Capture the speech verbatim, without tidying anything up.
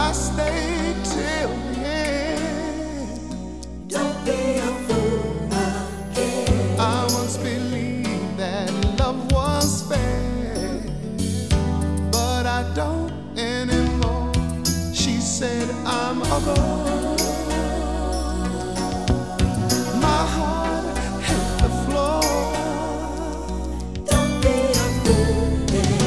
I stay till the end. Don't be a fool again. I once believed that love was fair, but I don't anymore. She said I'm a girl.